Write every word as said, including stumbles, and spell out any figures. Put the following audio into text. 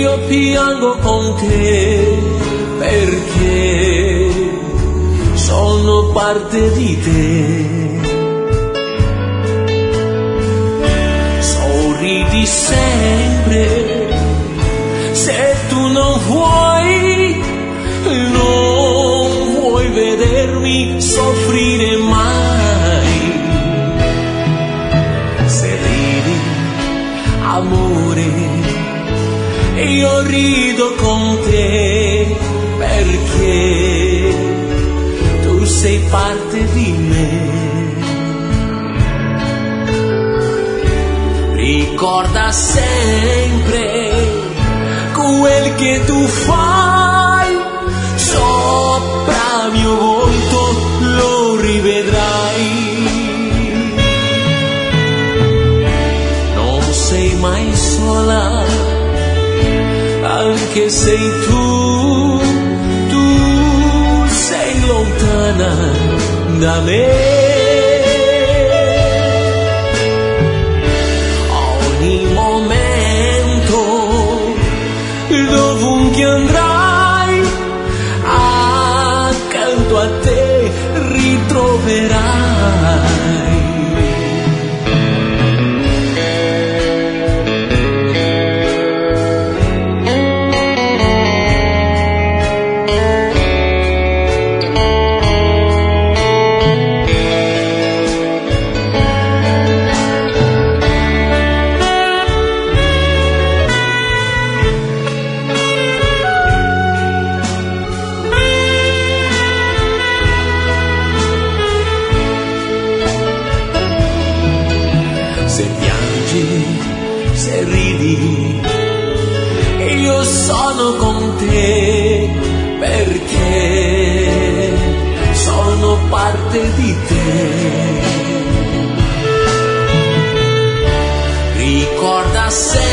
io piango con te perché sono parte di te. Sorridi sempre, se tu non vuoi, non vuoi vedermi soffrire mai. Se ridi, amore, io rido con te perché tu sei parte di me. Ricorda sempre quel che tu fai, sopra mio volto lo rivedrai. Non sei mai sola, anche se tu, tu sei lontana da me. Ogni momento, dovunque andrai, accanto a te ritroverai. Se piangi, se ridi, io sono con te perché sono parte di te. Ricorda sempre